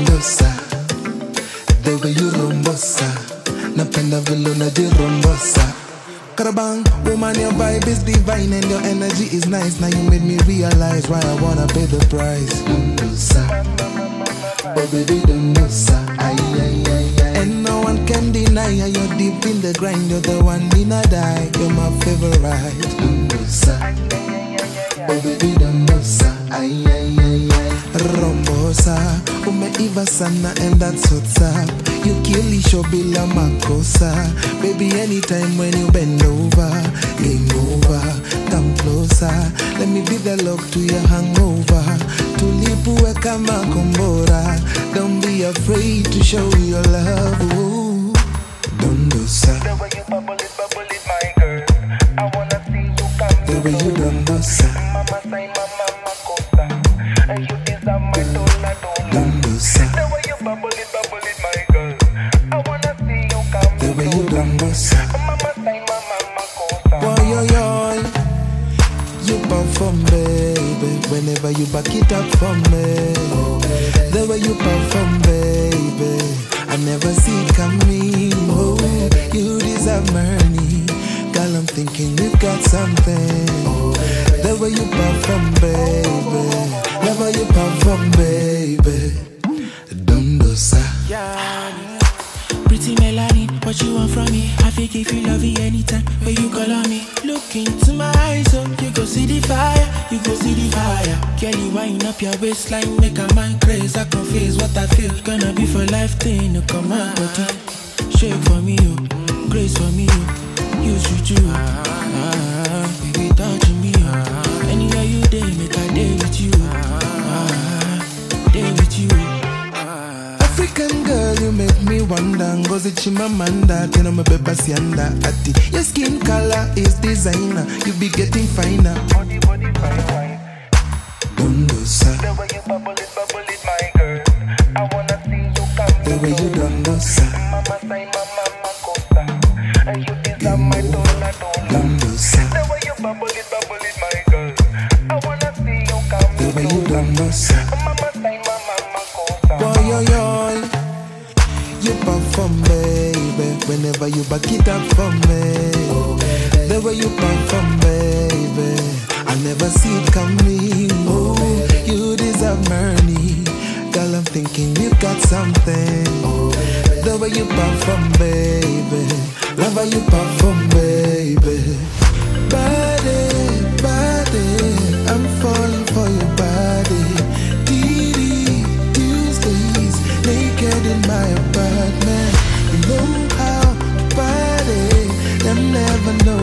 dondosa, the way you rombosa, napenda vile unajirombosa. Karabang, woman, your vibe is divine and your energy is nice. Now you made me realize why I wanna pay the price. Dondosa, oh baby dondosa, ay ay ay ay. And no one can deny how you're deep in the grind. You're the one in a die. You're my favorite. Dondosa, oh baby dondosa, ay ay ay ay. Rombosa, umeiva sana and that's what's up. You kill isho bila makosa. Baby, anytime when you bend over, game over, come closer. Let me be the lock to your hangover. Tulipue kama kombora. Don't be afraid to show your love. Ooh. Dondosa, the way you bubble it, my girl. I wanna see you come. the way you dondosa, Mama say mama makosa. And you deserve my dollar. dondosa, The way you bubble it, my girl. I wanna see you come. the way you dondosa. Mama say mama makosa. Boy, yo, yo. You perform, baby. Whenever you back it up for me, the way you perform, baby, I never see it coming. Oh, you deserve money, girl. I'm thinking we've got something. The way you perform, baby, the way you perform, baby. Dondosa. Pretty Melanie, what you want from me? I think if you love me anytime when you call on me. Look into my eyes, oh, you go see the fire, you go see the fire. Girl, you wind up your waistline, make a mind crazy. I confess what I feel, gonna be for life thing. No come on, body, shake for me, oh, grace for me, oh, use you, baby, touching me, oh. Anywhere you day, make a day with you, day with you. African girl, you make me wonder. Ngozi Chimamanda, tena mabeba sianda ati. Your skin color is designer. You be getting finer. Body, fine. Dondosa, The way you bubble it, my girl. I wanna see you come. the way you dondosa, Mama say mama makosa. And you deserve my dollar. dondosa, The way you bubble it, my girl. I wanna see you come. the way you dondosa. Mama say mama makosa. Boy, yo, yo. You perform, baby. Whenever you back it up for me, the way you perform, baby, I never see it coming. Oh, you deserve money, girl. I'm thinking you've got something. The way you perform, baby, love how you perform, baby. Body, I'm falling for your body. Tuesdays, naked in my apartment. You know how body, them never know